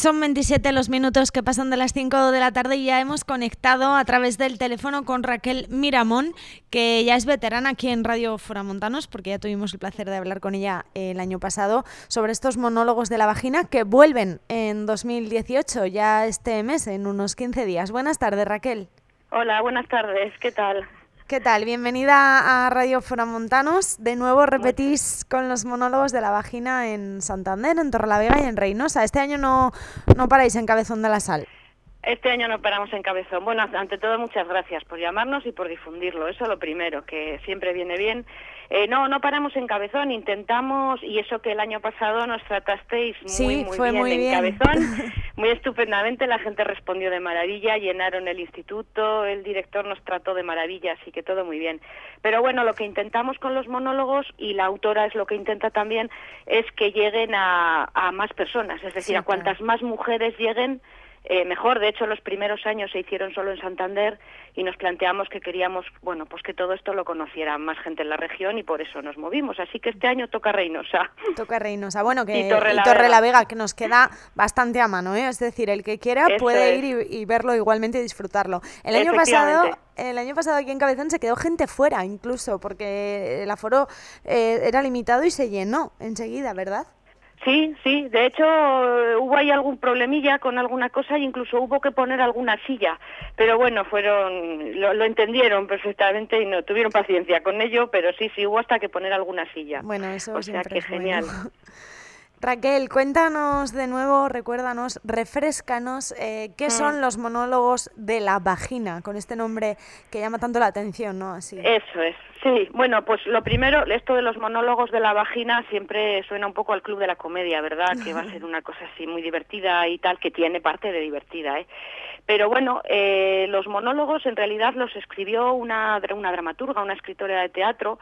son 27 los minutos que pasan de las 5 de la tarde y ya hemos conectado a través del teléfono con Raquel Miramón, que ya es veterana aquí en Radio Foramontanos, porque ya tuvimos el placer de hablar con ella el año pasado sobre estos monólogos de la vagina que vuelven en 2018, ya este mes, en unos 15 días. Buenas tardes, Raquel. Hola, buenas tardes, ¿qué tal? ¿Qué tal? Bienvenida a Radio Foramontanos. De nuevo repetís con los monólogos de la vagina en Santander, en Torrelavega y en Reynosa. Este año no paráis en Cabezón de la Sal. Este año no paramos en Cabezón. Bueno, ante todo, muchas gracias por llamarnos y por difundirlo. Eso lo primero, que siempre viene bien. No paramos en Cabezón, intentamos, y eso que el año pasado nos tratasteis muy bien en Cabezón, muy estupendamente, la gente respondió de maravilla, llenaron el instituto, el director nos trató de maravilla, así que todo muy bien. Pero bueno, lo que intentamos con los monólogos, y la autora es lo que intenta también, es que lleguen a más personas, es decir, a cuantas más mujeres lleguen, mejor. De hecho, los primeros años se hicieron solo en Santander y nos planteamos que queríamos, bueno, pues que todo esto lo conociera más gente en la región y por eso nos movimos. Así que este año toca Reynosa. Toca Reynosa. Bueno, que y Torrelavega, que nos queda bastante a mano, ¿eh? Es decir, el que quiera eso puede ir y verlo igualmente y disfrutarlo. El año pasado aquí en Cabezón se quedó gente fuera incluso, porque el aforo era limitado y se llenó enseguida, ¿verdad? Sí, de hecho hubo ahí algún problemilla con alguna cosa e incluso hubo que poner alguna silla, pero bueno, lo entendieron perfectamente y no tuvieron paciencia con ello, pero sí, hubo hasta que poner alguna silla. Bueno, eso o sea que es genial. Bueno. Raquel, cuéntanos de nuevo, recuérdanos, refréscanos, ¿qué son los monólogos de la vagina? Con este nombre que llama tanto la atención, ¿no? Así. Eso es, sí. Bueno, pues lo primero, esto de los monólogos de la vagina siempre suena un poco al Club de la Comedia, ¿verdad? Que va a ser una cosa así muy divertida y tal, que tiene parte de divertida, ¿eh? Pero bueno, los monólogos en realidad los escribió una dramaturga, una escritora de teatro,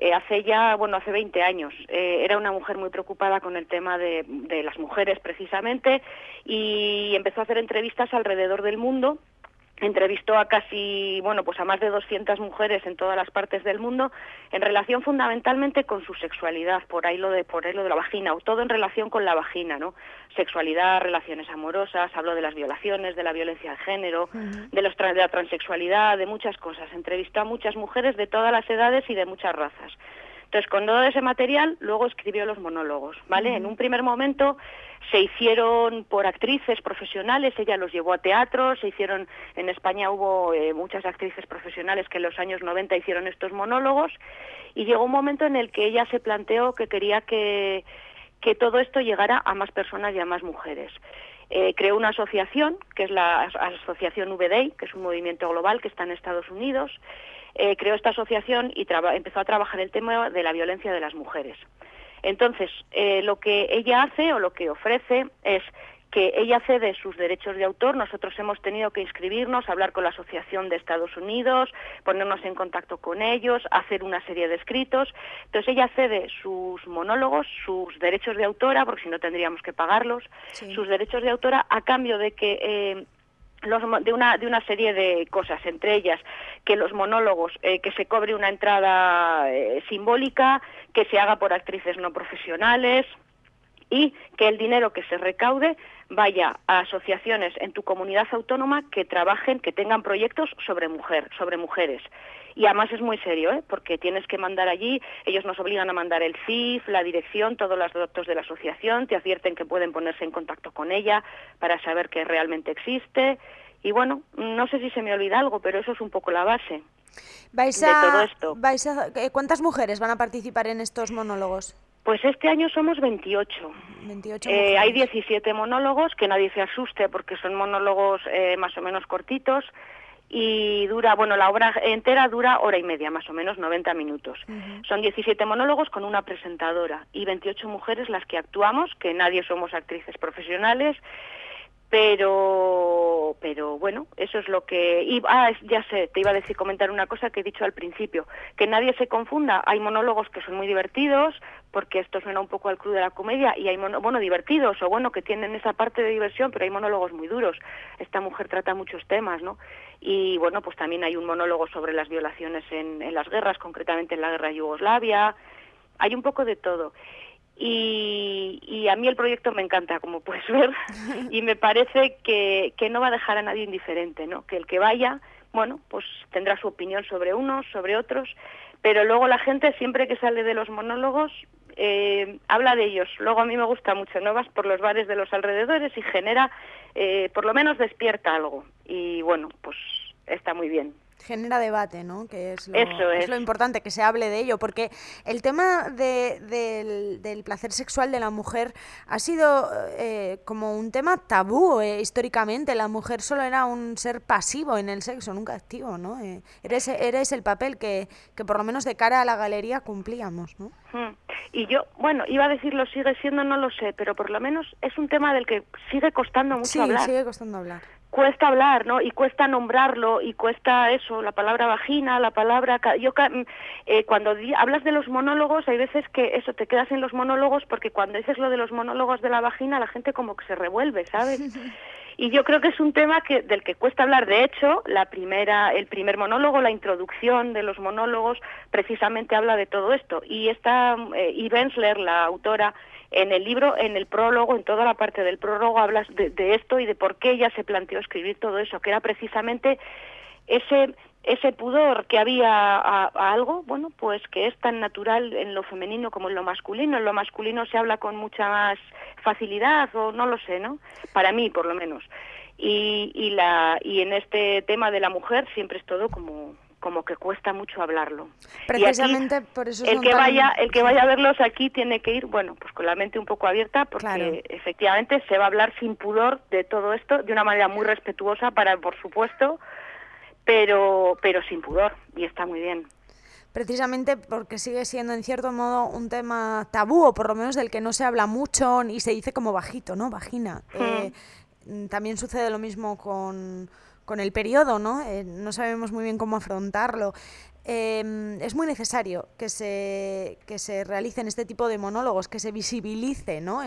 hace 20 años. Era una mujer muy preocupada con el tema de las mujeres precisamente y empezó a hacer entrevistas alrededor del mundo. Entrevistó a a más de 200 mujeres en todas las partes del mundo en relación fundamentalmente con su sexualidad, por ahí lo de la vagina, o todo en relación con la vagina, ¿no? Sexualidad, relaciones amorosas, habló de las violaciones, de la violencia de género, de la transexualidad, de muchas cosas. Entrevistó a muchas mujeres de todas las edades y de muchas razas. Entonces, con todo ese material, luego escribió los monólogos, ¿vale? En un primer momento se hicieron por actrices profesionales, ella los llevó a teatro, en España hubo muchas actrices profesionales que en los años 90 hicieron estos monólogos, y llegó un momento en el que ella se planteó que quería que todo esto llegara a más personas y a más mujeres. Creó una asociación, que es la Asociación VDEI, que es un movimiento global que está en Estados Unidos. Creó esta asociación y empezó a trabajar el tema de la violencia de las mujeres. Entonces, lo que ella hace o lo que ofrece es que ella cede sus derechos de autor. Nosotros hemos tenido que inscribirnos, hablar con la Asociación de Estados Unidos, ponernos en contacto con ellos, hacer una serie de escritos. Entonces ella cede sus monólogos, sus derechos de autora, porque si no tendríamos que pagarlos, sus derechos de autora a cambio de que de una serie de cosas, entre ellas que los monólogos, que se cobre una entrada simbólica, que se haga por actrices no profesionales y que el dinero que se recaude vaya a asociaciones en tu comunidad autónoma que trabajen, que tengan proyectos sobre mujeres. Y además es muy serio, porque tienes que mandar allí, ellos nos obligan a mandar el CIF, la dirección, todos los datos de la asociación, te advierten que pueden ponerse en contacto con ella para saber que realmente existe. Y bueno, no sé si se me olvida algo, pero eso es un poco la base de todo esto. ¿Cuántas mujeres van a participar en estos monólogos? Pues este año somos 28. 28 mujeres. Hay 17 monólogos, que nadie se asuste porque son monólogos más o menos cortitos. Y la obra entera dura hora y media, más o menos 90 minutos. Son 17 monólogos con una presentadora y 28 mujeres las que actuamos, que nadie somos actrices profesionales, pero bueno, eso es lo que... ya sé, te iba a comentar una cosa que he dicho al principio, que nadie se confunda. Hay monólogos que son muy divertidos, porque esto suena un poco al Club de la Comedia, y hay divertidos, o que tienen esa parte de diversión, pero hay monólogos muy duros. Esta mujer trata muchos temas, ¿no? Y bueno, pues también hay un monólogo sobre las violaciones en las guerras, concretamente en la guerra de Yugoslavia. Hay un poco de todo. Y y a mí el proyecto me encanta, como puedes ver, y me parece que no va a dejar a nadie indiferente, ¿no? Que el que vaya, bueno, pues tendrá su opinión sobre unos, sobre otros, pero luego la gente siempre que sale de los monólogos habla de ellos. Luego a mí me gusta mucho, ¿no? Vas por los bares de los alrededores y genera, por lo menos despierta algo, y bueno, pues está muy bien. Genera debate, ¿no? Que es es lo importante, que se hable de ello, porque el tema del placer sexual de la mujer ha sido como un tema tabú históricamente. La mujer solo era un ser pasivo en el sexo, nunca activo, ¿no? Eres el papel que por lo menos de cara a la galería cumplíamos, ¿no? Y yo, bueno, iba a decirlo sigue siendo, no lo sé, pero por lo menos es un tema del que sigue costando mucho hablar. Sí, sigue costando hablar. Cuesta hablar, ¿no? Y cuesta nombrarlo, y cuesta eso, la palabra vagina, la palabra... cuando hablas de los monólogos, hay veces que eso, te quedas en los monólogos, porque cuando dices lo de los monólogos de la vagina, la gente como que se revuelve, ¿sabes? Y yo creo que es un tema del que cuesta hablar. De hecho, el primer monólogo, la introducción de los monólogos, precisamente habla de todo esto. Y esta Eve Ensler, la autora, en el libro, en el prólogo, en toda la parte del prólogo, hablas de esto y de por qué ella se planteó escribir todo eso, que era precisamente ese pudor que había a algo, bueno, pues que es tan natural en lo femenino como en lo masculino. En lo masculino se habla con mucha más facilidad, o no lo sé, ¿no? Para mí, por lo menos. Y en este tema de la mujer siempre es todo como que cuesta mucho hablarlo. Precisamente aquí, por eso el que vaya a verlos aquí tiene que ir, bueno, pues con la mente un poco abierta, porque efectivamente se va a hablar sin pudor de todo esto, de una manera muy respetuosa, por supuesto, pero sin pudor, y está muy bien. Precisamente porque sigue siendo en cierto modo un tema tabú, o por lo menos del que no se habla mucho y se dice como bajito, ¿no? Vagina. También sucede lo mismo con el periodo, ¿no? No sabemos muy bien cómo afrontarlo. Es muy necesario que se realicen este tipo de monólogos, que se visibilice, ¿no?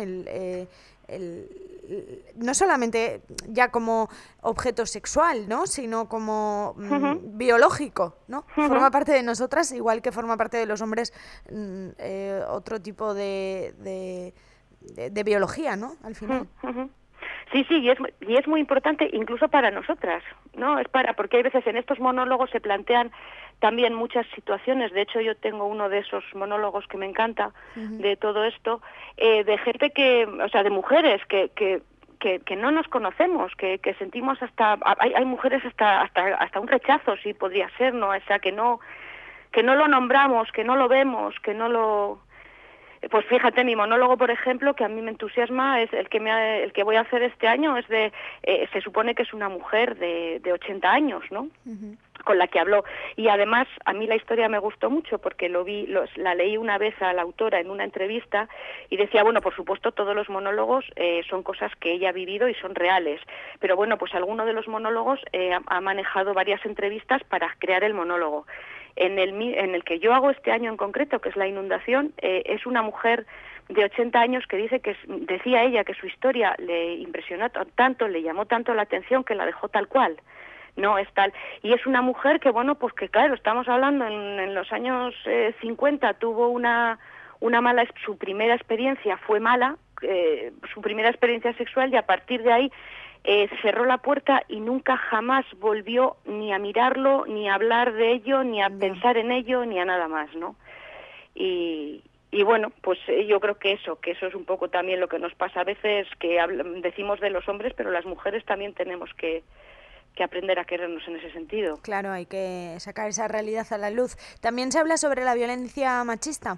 No solamente ya como objeto sexual, ¿no? Sino como biológico, ¿no? Forma parte de nosotras, igual que forma parte de los hombres otro tipo de biología, ¿no? Al final. Sí, y es muy importante incluso para nosotras, ¿no? Porque hay veces en estos monólogos se plantean también muchas situaciones. De hecho, yo tengo uno de esos monólogos que me encanta, de todo esto, de gente de mujeres que no nos conocemos, que sentimos hay mujeres hasta un rechazo, sí podría ser, ¿no? O sea, que no lo nombramos, que no lo vemos, que no lo... Pues fíjate, mi monólogo, por ejemplo, que a mí me entusiasma, es el que voy a hacer este año, se supone que es una mujer de 80 años, ¿no? Con la que habló. Y además, a mí la historia me gustó mucho porque la leí una vez a la autora en una entrevista y decía, bueno, por supuesto, todos los monólogos son cosas que ella ha vivido y son reales. Pero bueno, pues alguno de los monólogos ha manejado varias entrevistas para crear el monólogo. En el que yo hago este año en concreto, que es la inundación, es una mujer de 80 años que decía ella que su historia le impresionó tanto, le llamó tanto la atención que la dejó tal cual. No es tal. Y es una mujer que, bueno, pues que claro, estamos hablando en los años 50, tuvo su primera experiencia fue mala, su primera experiencia sexual, y a partir de ahí cerró la puerta y nunca jamás volvió ni a mirarlo, ni a hablar de ello, ni a pensar en ello, ni a nada más, ¿no? Y bueno, pues yo creo que eso es un poco también lo que nos pasa a veces, que decimos de los hombres, pero las mujeres también tenemos que aprender a querernos en ese sentido. Claro, hay que sacar esa realidad a la luz. También se habla sobre la violencia machista.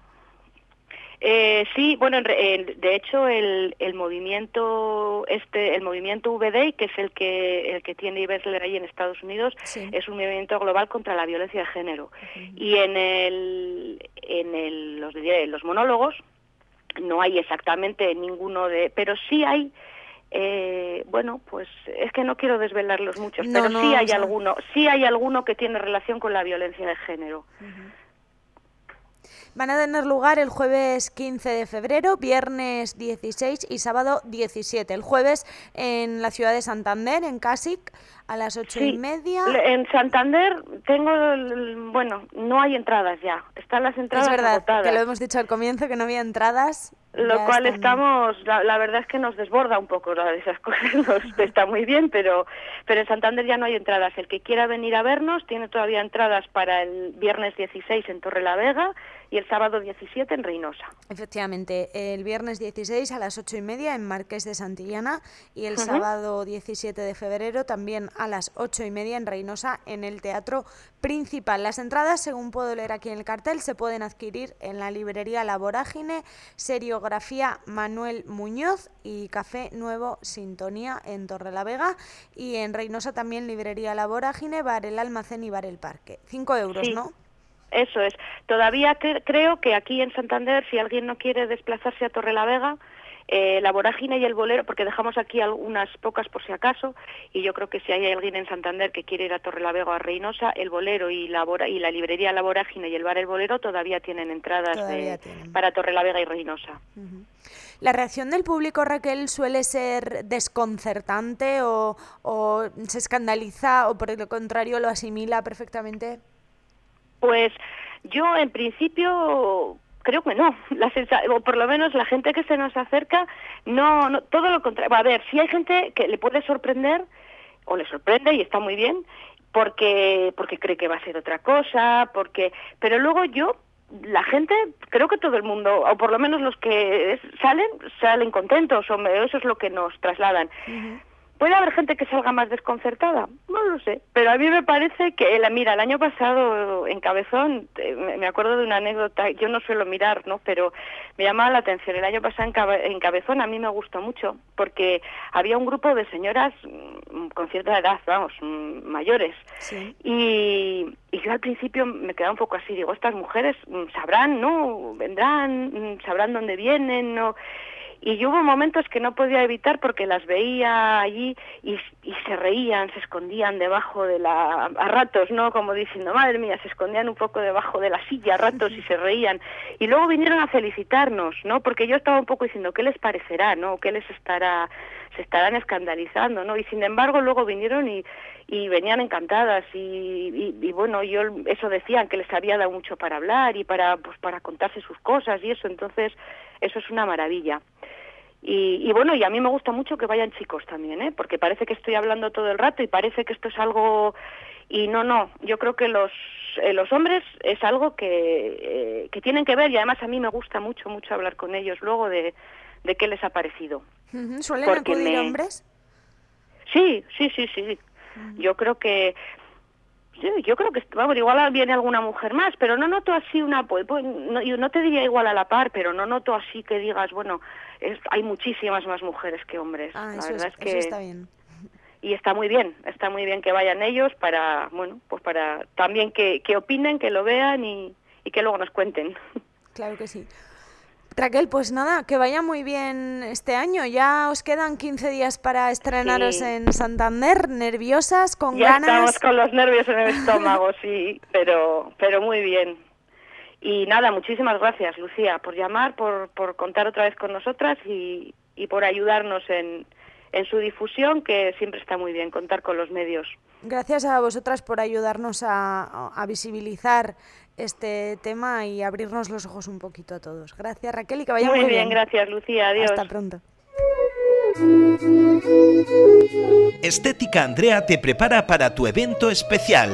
Sí, bueno, de hecho el movimiento VDI, que es el que tiene Eve Ensler ahí en Estados Unidos, sí, es un movimiento global contra la violencia de género. Y en los monólogos no hay exactamente ninguno pero sí hay, bueno, pues es que no quiero desvelarlos muchos, pero sí hay alguno que tiene relación con la violencia de género. Van a tener lugar el jueves 15 de febrero, viernes 16 y sábado 17. El jueves en la ciudad de Santander, en Casic, a las 8:30. En Santander no hay entradas ya. Están las entradas agotadas. Es verdad, que lo hemos dicho al comienzo, que no había entradas. Lo cual estamos, la verdad es que nos desborda un poco de esas cosas, está muy bien, pero en Santander ya no hay entradas. El que quiera venir a vernos tiene todavía entradas para el viernes 16 en Torrelavega y el sábado 17 en Reynosa. Efectivamente, el viernes 16 a las 8:30 en Marqués de Santillana y el sábado 17 de febrero también a las 8:30 en Reynosa en el Teatro Principal. Las entradas, según puedo leer aquí en el cartel, se pueden adquirir en la librería La Vorágine, Seriografía Manuel Muñoz y Café Nuevo Sintonía en Torrelavega, y en Reynosa también librería La Vorágine, Bar El Almacén y Bar El Parque. 5 euros, sí. ¿no? Eso es. Todavía creo que aquí en Santander, si alguien no quiere desplazarse a Torrelavega, La Vorágine y el Bolero, porque dejamos aquí algunas pocas por si acaso, y yo creo que si hay alguien en Santander que quiere ir a Torrelavega o a Reynosa, el Bolero y la librería La Vorágine y el bar El Bolero todavía tienen entradas para Torrelavega y Reynosa. ¿La reacción del público, Raquel, suele ser desconcertante o se escandaliza o por el contrario lo asimila perfectamente? Pues yo en principio creo que no, o por lo menos la gente que se nos acerca, no, todo lo contrario. A ver, sí hay gente que le puede sorprender, o le sorprende y está muy bien, porque cree que va a ser otra cosa, pero luego la gente, creo que todo el mundo, o por lo menos los que salen contentos, o eso es lo que nos trasladan. ¿Puede haber gente que salga más desconcertada? No lo sé, pero a mí me parece que, mira, el año pasado en Cabezón, me acuerdo de una anécdota, yo no suelo mirar, ¿no?, pero me llamaba la atención. El año pasado en Cabezón a mí me gustó mucho, porque había un grupo de señoras con cierta edad, vamos, mayores, sí. Y yo al principio me quedaba un poco así, digo, estas mujeres sabrán, ¿no?, vendrán, sabrán dónde vienen, ¿no?, y hubo momentos que no podía evitar porque las veía allí y se reían, se escondían debajo a ratos, ¿no?, como diciendo, madre mía, se escondían un poco debajo de la silla a ratos y se reían. Y luego vinieron a felicitarnos, ¿no?, porque yo estaba un poco diciendo, ¿qué les parecerá, no? ¿Qué les se estarán escandalizando, ¿no? Y sin embargo luego vinieron y venían encantadas y bueno, eso decían, que les había dado mucho para hablar y para contarse sus cosas y eso. Entonces eso es una maravilla. Y bueno, y a mí me gusta mucho que vayan chicos también, porque parece que estoy hablando todo el rato y parece que esto es algo, y no, yo creo que los hombres es algo que tienen que ver, y además a mí me gusta mucho hablar con ellos luego de qué les ha parecido. ¿Suelen acudir hombres? Sí. Yo creo que vamos, igual viene alguna mujer más, pero no noto así yo no te diría igual a la par, pero no noto así que digas, bueno, hay muchísimas más mujeres que hombres. La verdad es que eso está bien. Y está muy bien que vayan ellos para también que opinen, que lo vean y que luego nos cuenten. Claro que sí. Raquel, pues nada, que vaya muy bien este año. Ya os quedan 15 días para estrenaros en Santander, nerviosas, con ganas. Ya estamos con los nervios en el estómago, sí, pero muy bien. Y nada, muchísimas gracias, Lucía, por llamar, por contar otra vez con nosotras y por ayudarnos en su difusión, que siempre está muy bien contar con los medios. Gracias a vosotras por ayudarnos a visibilizar este tema y abrirnos los ojos un poquito a todos. Gracias, Raquel, y que vaya muy bien. Muy bien, gracias, Lucía. Adiós. Hasta pronto. Estética Andrea te prepara para tu evento especial.